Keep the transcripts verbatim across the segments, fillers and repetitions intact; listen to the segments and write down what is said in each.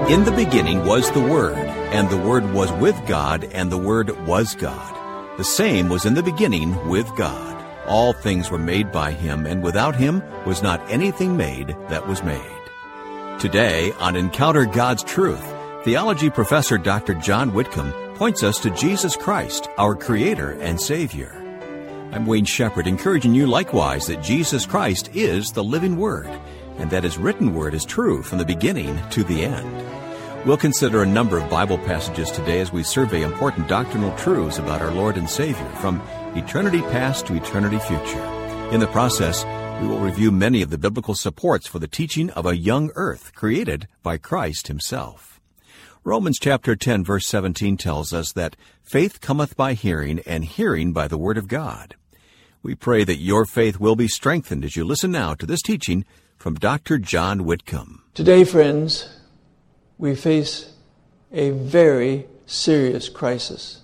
In the beginning was the Word, and the Word was with God, and the Word was God. The same was in the beginning with God. All things were made by Him, and without Him was not anything made that was made. Today, on Encounter God's Truth, theology professor Doctor John Whitcomb points us to Jesus Christ, our Creator and Savior. I'm Wayne Shepherd, encouraging you likewise that Jesus Christ is the living Word, and that His written Word is true from the beginning to the end. We'll consider a number of Bible passages today as we survey important doctrinal truths about our Lord and Savior from eternity past to eternity future. In the process, we will review many of the biblical supports for the teaching of a young earth created by Christ Himself. Romans chapter ten, verse seventeen tells us that faith cometh by hearing, and hearing by the Word of God. We pray that your faith will be strengthened as you listen now to this teaching from Doctor John Whitcomb. Today, friends, we face a very serious crisis.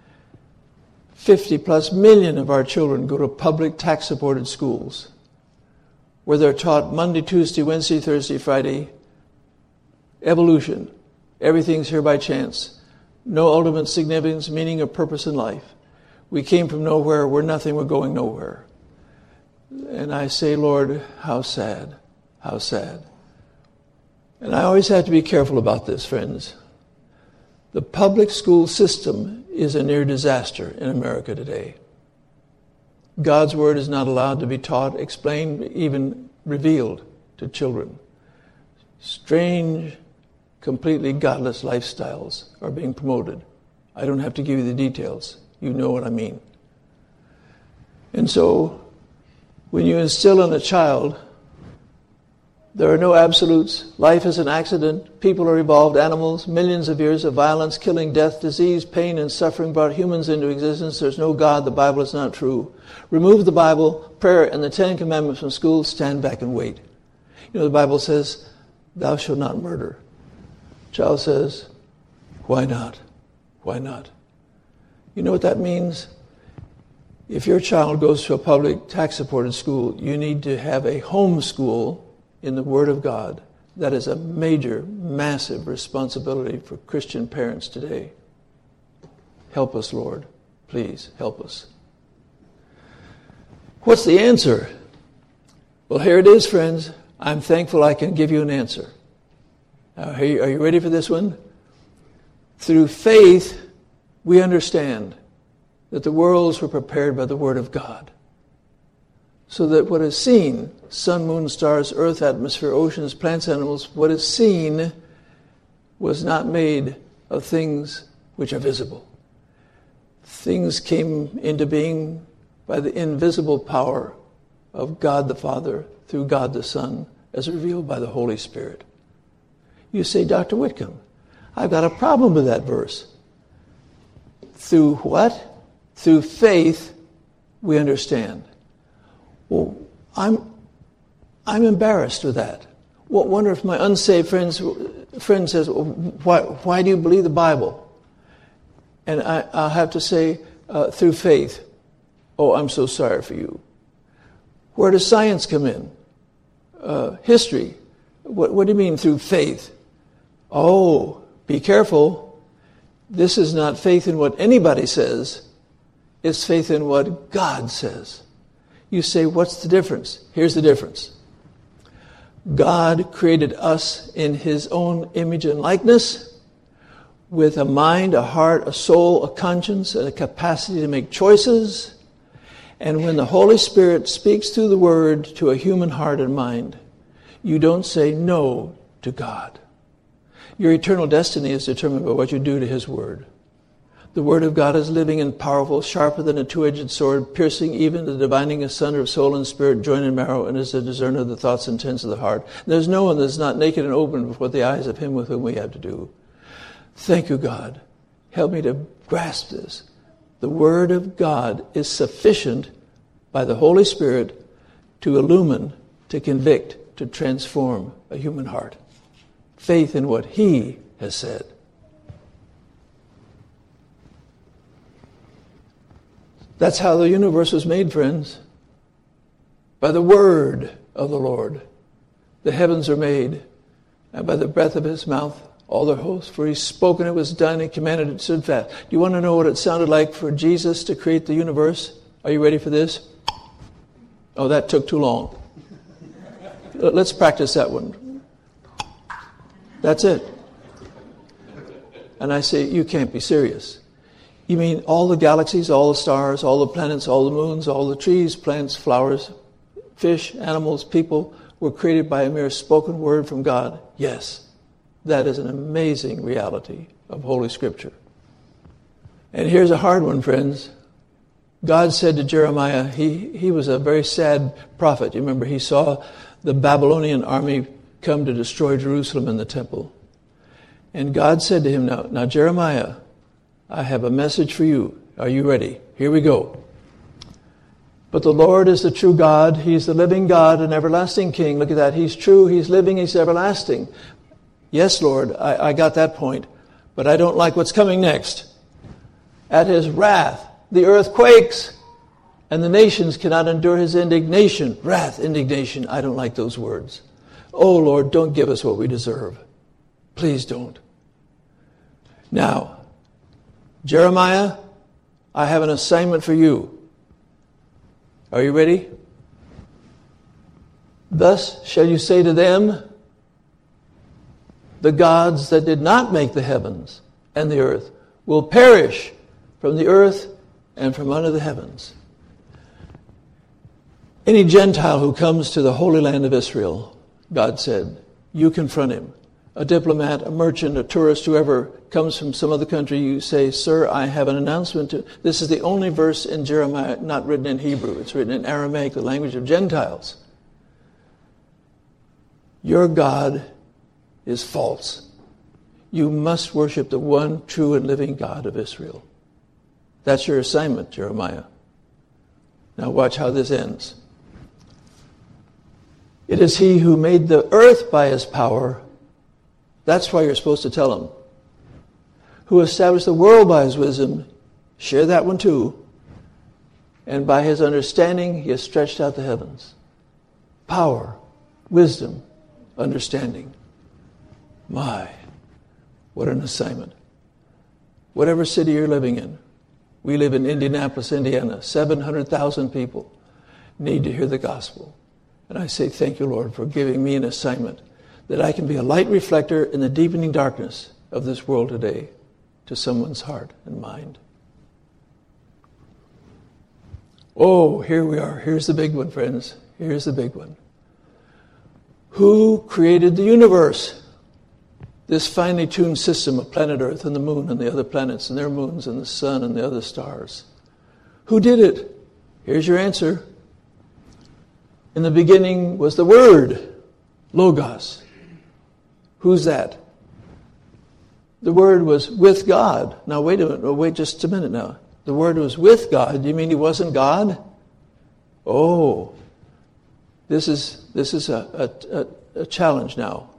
fifty plus million of our children go to public tax-supported schools where they're taught Monday, Tuesday, Wednesday, Thursday, Friday, evolution. Everything's here by chance. No ultimate significance, meaning, or purpose in life. We came from nowhere, we're nothing, we're going nowhere. And I say, Lord, how sad, how sad. And I always have to be careful about this, friends. The public school system is a near disaster in America today. God's Word is not allowed to be taught, explained, even revealed to children. Strange, completely godless lifestyles are being promoted. I don't have to give you the details. You know what I mean. And so, when you instill in a child, there are no absolutes. Life is an accident. People are evolved animals. Millions of years of violence, killing, death, disease, pain, and suffering brought humans into existence. There's no God. The Bible is not true. Remove the Bible, prayer, and the Ten Commandments from school. Stand back and wait. You know, the Bible says, thou shalt not murder. Child says, why not? Why not? You know what that means? If your child goes to a public tax-supported school, you need to have a home school in the Word of God. That is a major, massive responsibility for Christian parents today. Help us, Lord. Please, help us. What's the answer? Well, here it is, friends. I'm thankful I can give you an answer. Now, are you, are you ready for this one? Through faith, we understand that the worlds were prepared by the Word of God, so that what is seen, sun, moon, stars, earth, atmosphere, oceans, plants, animals, what is seen was not made of things which are visible. Things came into being by the invisible power of God the Father through God the Son, as revealed by the Holy Spirit. You say, Doctor Whitcomb, I've got a problem with that verse. Through what? Through faith, we understand. Well, I'm I'm embarrassed with that. What wonder if my unsaved friends friend says, well, why why do you believe the Bible? And I, I'll have to say, uh, through faith. Oh, I'm so sorry for you. Where does science come in? Uh, history. What, what do you mean through faith? Oh, be careful. This is not faith in what anybody says. It's faith in what God says. You say, what's the difference? Here's the difference. God created us in His own image and likeness with a mind, a heart, a soul, a conscience, and a capacity to make choices. And when the Holy Spirit speaks through the Word to a human heart and mind, you don't say no to God. Your eternal destiny is determined by what you do to His Word. The Word of God is living and powerful, sharper than a two-edged sword, piercing even to the dividing asunder of soul and spirit, joint and marrow, and is a discerner of the thoughts and intents of the heart. And there's no one that's not naked and open before the eyes of Him with whom we have to do. Thank you, God. Help me to grasp this. The Word of God is sufficient by the Holy Spirit to illumine, to convict, to transform a human heart. Faith in what He has said. That's how the universe was made, friends. By the word of the Lord. The heavens are made, and by the breath of His mouth all their hosts, for he's spoken, it was done, he commanded it stood fast. Do you want to know what it sounded like for Jesus to create the universe? Are you ready for this? Oh, that took too long. Let's practice that one. That's it. And I say, you can't be serious. You mean all the galaxies, all the stars, all the planets, all the moons, all the trees, plants, flowers, fish, animals, people were created by a mere spoken word from God? Yes. That is an amazing reality of Holy Scripture. And here's a hard one, friends. God said to Jeremiah, he, he was a very sad prophet. You remember, he saw the Babylonian army come to destroy Jerusalem and the temple. And God said to him, now, now Jeremiah, I have a message for you. Are you ready? Here we go. But the Lord is the true God. He's the living God, an everlasting King. Look at that. He's true. He's living. He's everlasting. Yes, Lord, I, I got that point. But I don't like what's coming next. At his wrath, the earth quakes, and the nations cannot endure his indignation. Wrath, indignation. I don't like those words. Oh, Lord, don't give us what we deserve. Please don't. Now, Jeremiah, I have an assignment for you. Are you ready? Thus shall you say to them, the gods that did not make the heavens and the earth will perish from the earth and from under the heavens. Any Gentile who comes to the Holy Land of Israel, God said, you confront him. A diplomat, a merchant, a tourist, whoever comes from some other country, you say, sir, I have an announcement to... This is the only verse in Jeremiah not written in Hebrew. It's written in Aramaic, the language of Gentiles. Your God is false. You must worship the one true and living God of Israel. That's your assignment, Jeremiah. Now watch how this ends. It is he who made the earth by his power. That's why you're supposed to tell him. Who established the world by his wisdom. Share that one too. And by his understanding, he has stretched out the heavens. Power, wisdom, understanding. My, what an assignment. Whatever city you're living in. We live in Indianapolis, Indiana. seven hundred thousand people need to hear the gospel. And I say, thank you, Lord, for giving me an assignment that I can be a light reflector in the deepening darkness of this world today to someone's heart and mind. Oh, here we are. Here's the big one, friends. Here's the big one. Who created the universe? This finely tuned system of planet Earth and the moon and the other planets and their moons and the sun and the other stars. Who did it? Here's your answer. In the beginning was the Word, Logos. Who's that? The Word was with God. Now wait a minute. Oh, wait just a minute now. The Word was with God. Do you mean he wasn't God? Oh, this is this is a, a, a challenge now.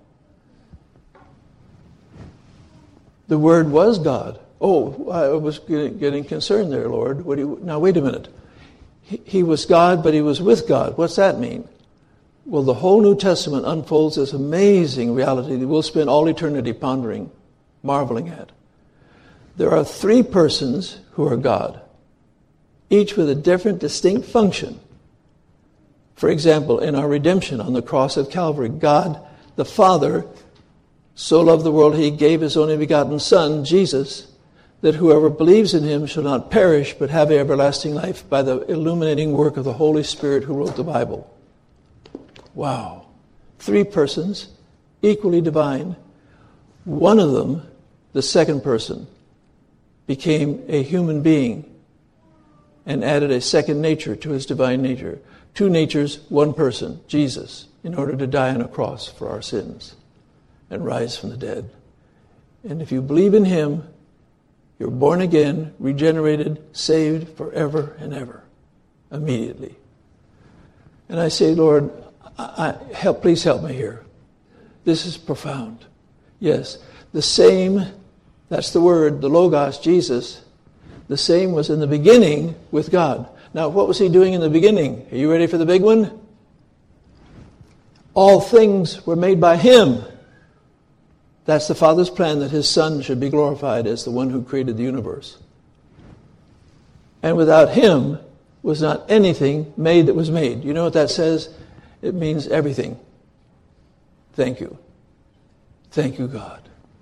The Word was God. Oh, I was getting, getting concerned there, Lord. What do you, now wait a minute. He, he was God, but he was with God. What's that mean? Well, the whole New Testament unfolds this amazing reality that we'll spend all eternity pondering, marveling at. There are three persons who are God, each with a different, distinct function. For example, in our redemption on the cross of Calvary, God the Father so loved the world he gave his only begotten Son, Jesus, that whoever believes in him shall not perish but have everlasting life by the illuminating work of the Holy Spirit who wrote the Bible. Wow. Three persons, equally divine. One of them, the second person, became a human being and added a second nature to his divine nature. Two natures, one person, Jesus, in order to die on a cross for our sins and rise from the dead. And if you believe in him, you're born again, regenerated, saved forever and ever, immediately. And I say, Lord, I, I, help, please help me here. This is profound. Yes, the same, that's the word, the Logos, Jesus, the same was in the beginning with God. Now, what was he doing in the beginning? Are you ready for the big one? All things were made by him. That's the Father's plan, that his Son should be glorified as the one who created the universe. And without him was not anything made that was made. You know what that says? It means everything. Thank you. Thank you, God.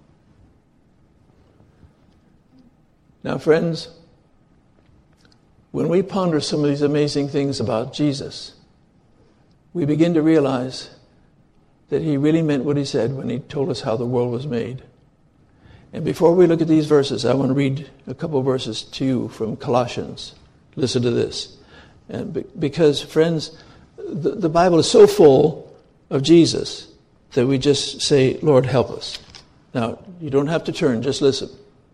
Now, friends, when we ponder some of these amazing things about Jesus, we begin to realize that he really meant what he said when he told us how the world was made. And before we look at these verses, I want to read a couple of verses to you from Colossians. Listen to this. And be- because, friends, the, the Bible is so full of Jesus that we just say, Lord, help us. Now, you don't have to turn, just listen.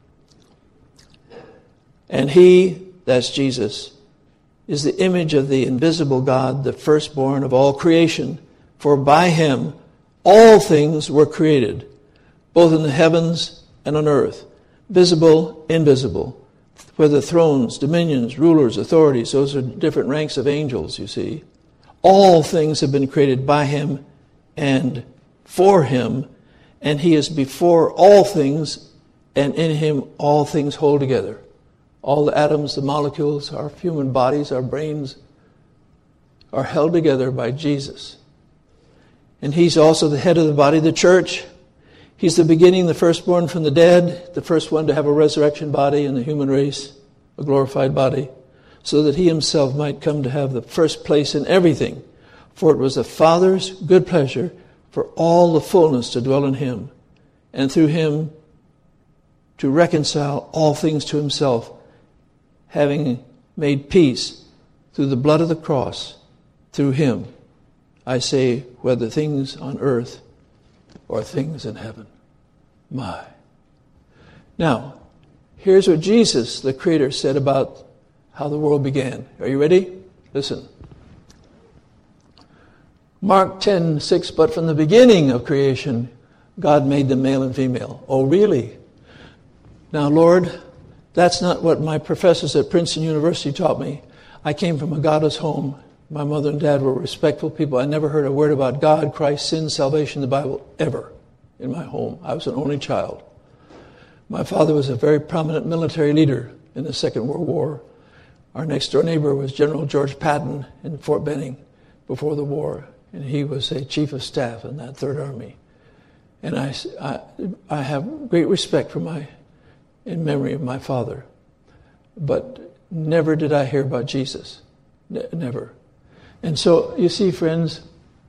And he, that's Jesus, is the image of the invisible God, the firstborn of all creation. For by him all things were created, both in the heavens and on earth, visible, invisible, whether thrones, dominions, rulers, authorities. Those are different ranks of angels, you see. All things have been created by him and for him, and he is before all things, and in him all things hold together. All the atoms, the molecules, our human bodies, our brains are held together by Jesus. And he's also the head of the body, the church. He's the beginning, the firstborn from the dead, the first one to have a resurrection body in the human race, a glorified body, so that he himself might come to have the first place in everything. For it was the Father's good pleasure for all the fullness to dwell in him, and through him to reconcile all things to himself, having made peace through the blood of the cross, through him. I say, whether things on earth or things in heaven. My. Now, here's what Jesus, the Creator, said about how the world began. Are you ready? Listen. Mark ten six, but from the beginning of creation, God made them male and female. Oh, really? Now, Lord, that's not what my professors at Princeton University taught me. I came from a godless home. My mother and dad were respectful people. I never heard a word about God, Christ, sin, salvation, the Bible, ever in my home. I was an only child. My father was a very prominent military leader in the Second World War. Our next door neighbor was General George Patton in Fort Benning before the war, and he was a chief of staff in that Third Army. And I, I, I have great respect for my, in memory of my father. But never did I hear about Jesus. Ne- never. And so, you see, friends,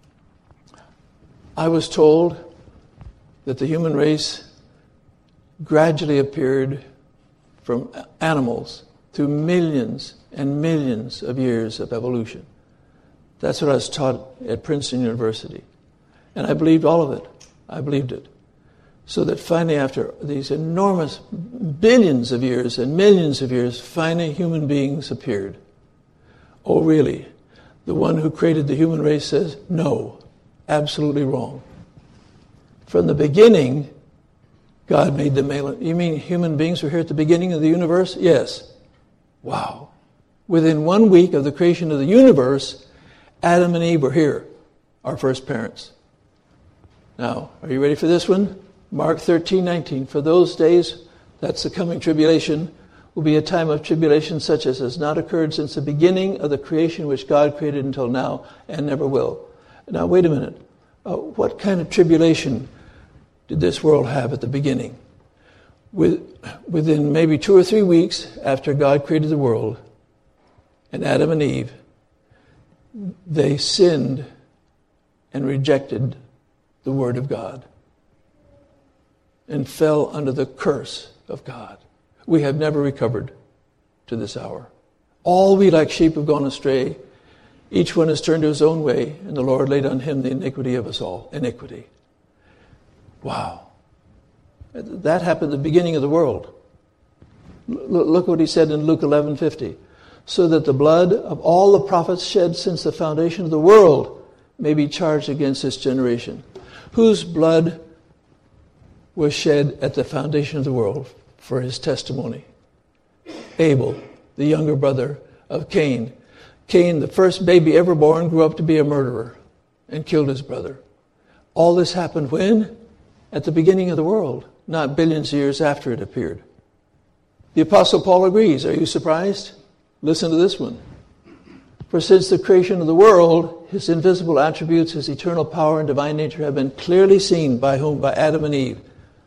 I was told that the human race gradually appeared from animals through millions and millions of years of evolution. That's what I was taught at Princeton University. And I believed all of it. I believed it. So that finally, after these enormous billions of years and millions of years, finally human beings appeared. Oh, really? The one who created the human race says, no, absolutely wrong. From the beginning, God made the male. You mean human beings were here at the beginning of the universe? Yes. Wow. Within one week of the creation of the universe, Adam and Eve were here, our first parents. Now, are you ready for this one? Mark thirteen nineteen. For those days, that's the coming tribulation, will be a time of tribulation such as has not occurred since the beginning of the creation which God created until now and never will. Now, wait a minute. Uh, what kind of tribulation did this world have at the beginning? With, within maybe two or three weeks after God created the world, and Adam and Eve, they sinned and rejected the Word of God and fell under the curse of God. We have never recovered to this hour. All we like sheep have gone astray. Each one has turned to his own way, and the Lord laid on him the iniquity of us all. Iniquity. Wow. That happened at the beginning of the world. Look what he said in Luke eleven fifty. So that the blood of all the prophets shed since the foundation of the world may be charged against this generation. Whose blood was shed at the foundation of the world for his testimony? Abel, the younger brother of Cain. Cain, the first baby ever born, grew up to be a murderer and killed his brother. All this happened when? at the beginning of the world, not billions of years after it appeared. The Apostle Paul agrees. Are you surprised? Listen to this one. For since the creation of the world, his invisible attributes, his eternal power and divine nature have been clearly seen by whom? By Adam and Eve.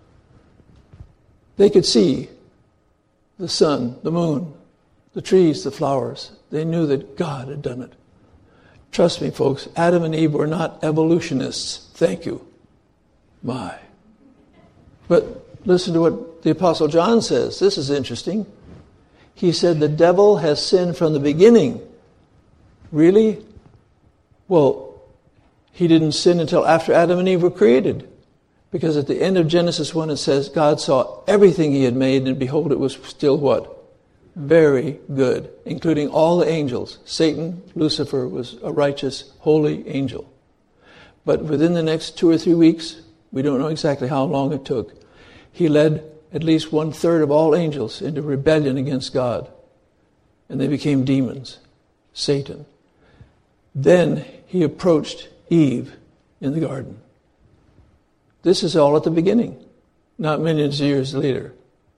They could see the sun, the moon, the trees, the flowers. They knew that God had done it. Trust me, folks, Adam and Eve were not evolutionists. Thank you. My. But listen to what the Apostle John says. This is interesting. He said the devil has sinned from the beginning. Really? Well, he didn't sin until after Adam and Eve were created. Because at the end of Genesis one it says, God saw everything he had made, and behold, it was still what? Very good, including all the angels. Satan, Lucifer, was a righteous, holy angel. But within the next two or three weeks, we don't know exactly how long it took, he led at least one third of all angels into rebellion against God. And they became demons, Satan. Then he approached Eve in the garden. This is all at the beginning, not millions of years later.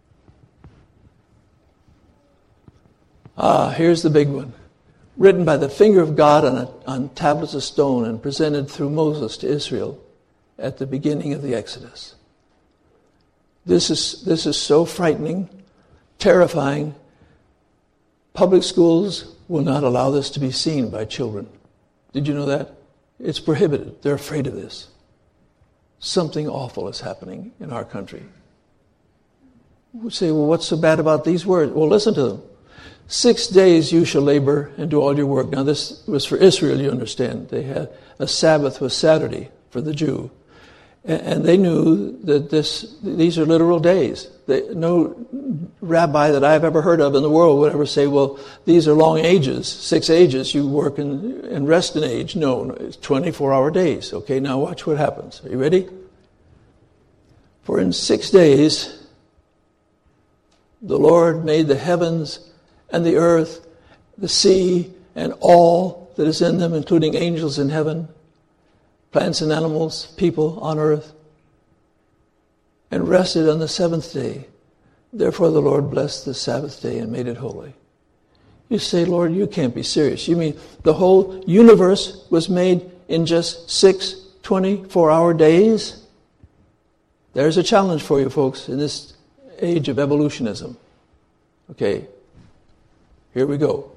Ah, here's the big one. Written by the finger of God on, a, on tablets of stone and presented through Moses to Israel at the beginning of the Exodus. This is, this is so frightening, terrifying. Public schools will not allow this to be seen by children. Did you know that? It's prohibited. They're afraid of this. Something awful is happening in our country. We say, well, what's so bad about these words? Well, listen to them. Six days you shall labor and do all your work. Now, this was for Israel, you understand. They had a Sabbath was Saturday for the Jew. And they knew that this these are literal days. They, no rabbi that I've ever heard of in the world would ever say, well, these are long ages, six ages, you work and, and rest an age. No, no, it's twenty-four hour days. Okay, now watch what happens. Are you ready? For in six days, the Lord made the heavens and the earth, the sea, and all that is in them, including angels in heaven, plants and animals, people on earth, and rested on the seventh day. Therefore the Lord blessed the Sabbath day and made it holy. You say, Lord, you can't be serious. You mean the whole universe was made in just six twenty-four hour days? There's a challenge for you folks in this age of evolutionism. Okay, here we go.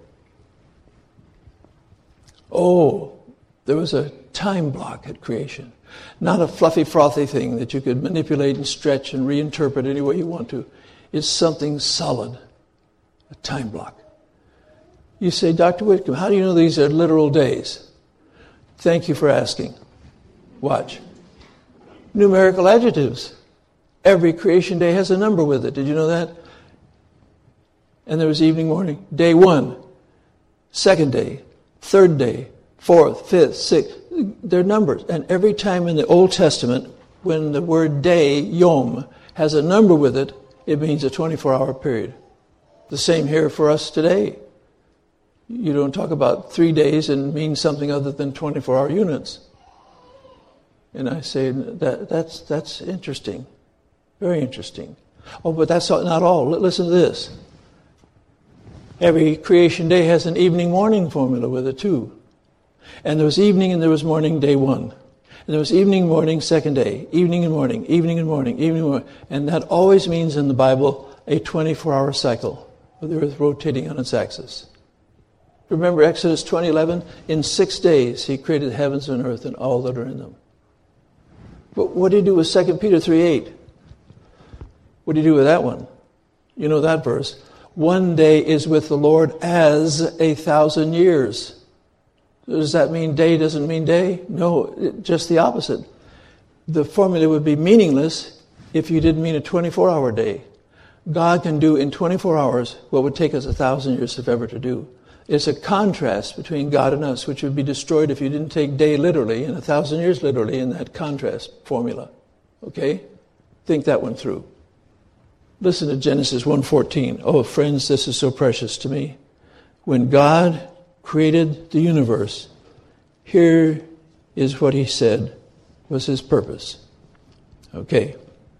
Oh, there was a time block at creation. Not a fluffy, frothy thing that you could manipulate and stretch and reinterpret any way you want to. It's something solid, a time block. You say, Doctor Whitcomb, how do you know these are literal days? Thank you for asking. Watch. Numerical adjectives. Every creation day has a number with it. Did you know that? And there was evening, morning. Day one, second day, third day, fourth, fifth, sixth. They're numbers. And every time in the Old Testament, when the word day, yom, has a number with it, it means a twenty-four hour period. The same here for us today. You don't talk about three days and mean something other than twenty-four hour units. And I say, that that's that's interesting. Very interesting. Oh, but that's not all. Listen to this. Every creation day has an evening-morning formula with it too. And there was evening and there was morning day one. And there was evening, morning, second day. Evening and morning, evening and morning, evening and morning. And that always means in the Bible a twenty-four hour cycle with the earth rotating on its axis. Remember Exodus twenty eleven? In six days he created the heavens and earth and all that are in them. But what did he do with Second Peter three eight? What did he do with that one? You know that verse. One day is with the Lord as a thousand years. Does that mean day doesn't mean day? No, just the opposite. The formula would be meaningless if you didn't mean a twenty-four hour day. God can do in twenty-four hours what would take us a thousand years if ever to do. It's a contrast between God and us, which would be destroyed if you didn't take day literally and a thousand years literally in that contrast formula. Okay? Think that one through. Listen to Genesis one fourteen. Oh, friends, this is so precious to me. When God created the universe, here is what he said was his purpose. Okay.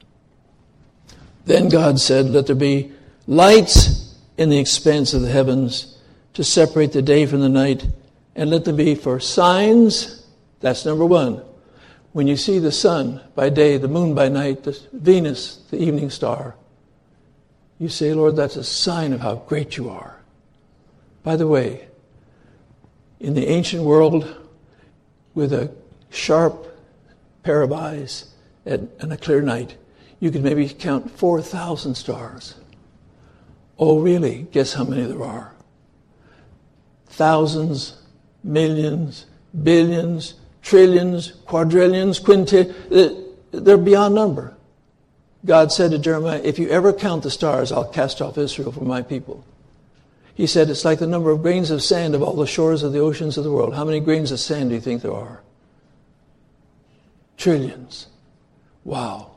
Then God said, let there be lights in the expanse of the heavens to separate the day from the night, and let them be for signs. That's number one. When you see the sun by day, the moon by night, the Venus, the evening star, you say, Lord, that's a sign of how great you are. By the way, in the ancient world, with a sharp pair of eyes and a clear night, you could maybe count four thousand stars. Oh, really? Guess how many there are? Thousands, millions, billions, trillions, quadrillions, quintillions. They're beyond number. God said to Jeremiah, if you ever count the stars, I'll cast off Israel from my people. He said, it's like the number of grains of sand of all the shores of the oceans of the world. How many grains of sand do you think there are? Trillions. Wow.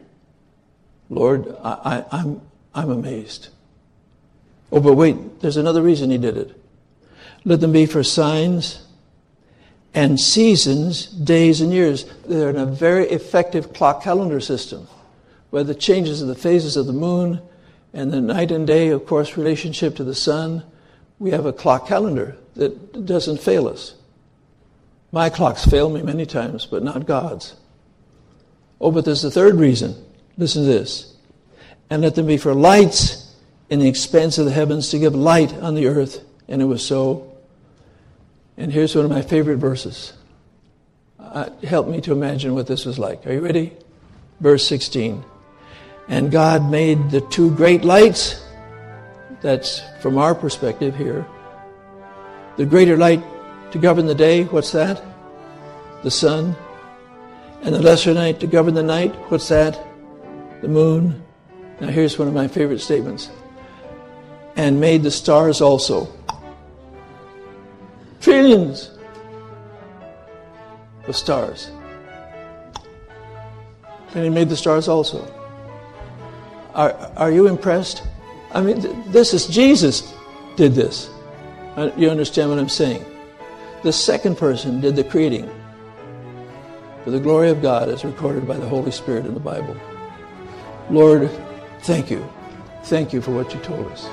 Lord, I, I, I'm, I'm amazed. Oh, but wait, there's another reason he did it. Let them be for signs and seasons, days and years. They're in a very effective clock calendar system, where the changes of the phases of the moon and the night and day, of course, relationship to the sun. We have a clock calendar that doesn't fail us. My clocks fail me many times, but not God's. Oh, but there's the third reason. Listen to this. And let them be for lights in the expanse of the heavens to give light on the earth. And it was so. And here's one of my favorite verses. Uh, help me to imagine what this was like. Are you ready? Verse sixteen. And God made the two great lights. That's from our perspective here. The greater light to govern the day. What's that? The sun. And the lesser light to govern the night. What's that? The moon. Now here's one of my favorite statements. And made the stars also. Trillions of stars. And he made the stars also. Are, are you impressed? I mean, th- this is Jesus did this. Uh, you understand what I'm saying? The second person did the creating for the glory of God as recorded by the Holy Spirit in the Bible. Lord, thank you. Thank you for what you told us.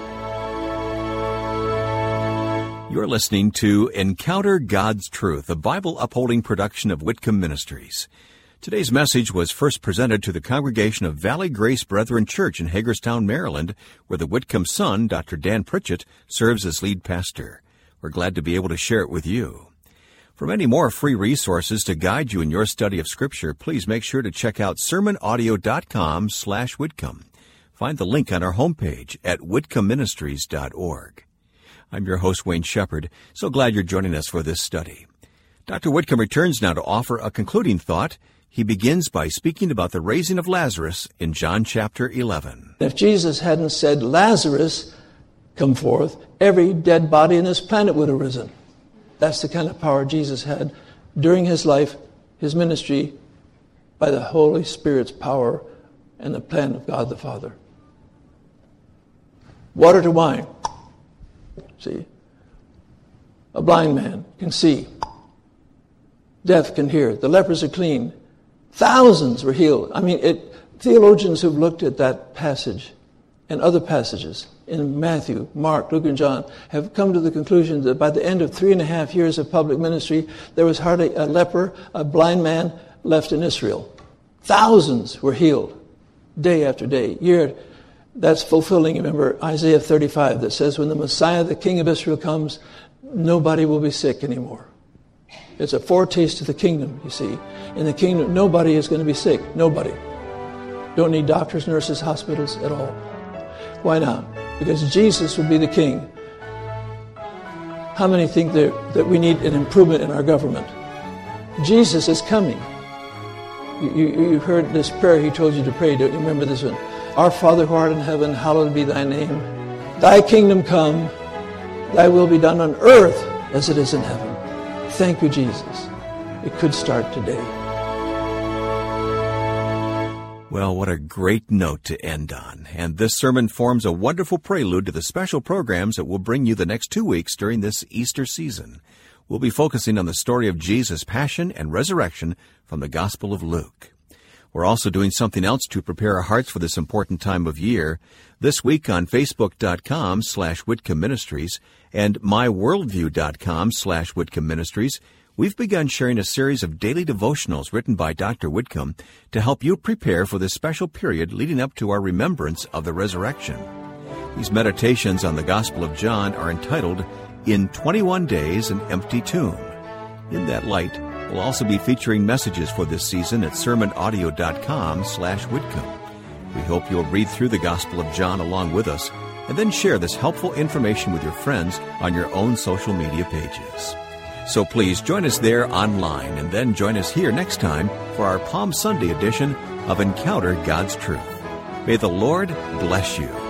You're listening to Encounter God's Truth, a Bible-upholding production of Whitcomb Ministries. Today's message was first presented to the congregation of Valley Grace Brethren Church in Hagerstown, Maryland, where the Whitcomb son, Doctor Dan Pritchett, serves as lead pastor. We're glad to be able to share it with you. For many more free resources to guide you in your study of Scripture, please make sure to check out sermon audio dot com slash Whitcomb. Find the link on our homepage at whitcomb ministries dot org. I'm your host, Wayne Shepherd. So glad you're joining us for this study. Doctor Whitcomb returns now to offer a concluding thought. He begins by speaking about the raising of Lazarus in John chapter eleven. If Jesus hadn't said, Lazarus, come forth, every dead body in this planet would have risen. That's the kind of power Jesus had during his life, his ministry, by the Holy Spirit's power and the plan of God the Father. Water to wine. See? A blind man can see. Deaf can hear. The lepers are clean. Thousands were healed. I mean, it, theologians who've looked at that passage and other passages in Matthew, Mark, Luke, and John have come to the conclusion that by the end of three and a half years of public ministry, there was hardly a leper, a blind man left in Israel. Thousands were healed day after day, year. That's fulfilling, remember, Isaiah thirty-five that says when the Messiah, the King of Israel, comes, nobody will be sick anymore. It's a foretaste of the kingdom, you see. In the kingdom, nobody is going to be sick. Nobody. Don't need doctors, nurses, hospitals at all. Why not? Because Jesus will be the king. How many think that, that we need an improvement in our government? Jesus is coming. You, you, you heard this prayer he told you to pray. Don't you remember this one? Our Father who art in heaven, hallowed be thy name. Thy kingdom come. Thy will be done on earth as it is in heaven. Thank you, Jesus. It could start today. Well, what a great note to end on. And this sermon forms a wonderful prelude to the special programs that will bring you the next two weeks during this Easter season. We'll be focusing on the story of Jesus' passion and resurrection from the Gospel of Luke. We're also doing something else to prepare our hearts for this important time of year. This week on Facebook.com slash Whitcomb Ministries and MyWorldview.com slash Whitcomb Ministries, we've begun sharing a series of daily devotionals written by Doctor Whitcomb to help you prepare for this special period leading up to our remembrance of the resurrection. These meditations on the Gospel of John are entitled, In twenty-one Days, an Empty Tomb. In that light, we'll also be featuring messages for this season at sermonaudio.com slash Whitcomb. We hope you'll read through the Gospel of John along with us and then share this helpful information with your friends on your own social media pages. So please join us there online and then join us here next time for our Palm Sunday edition of Encounter God's Truth. May the Lord bless you.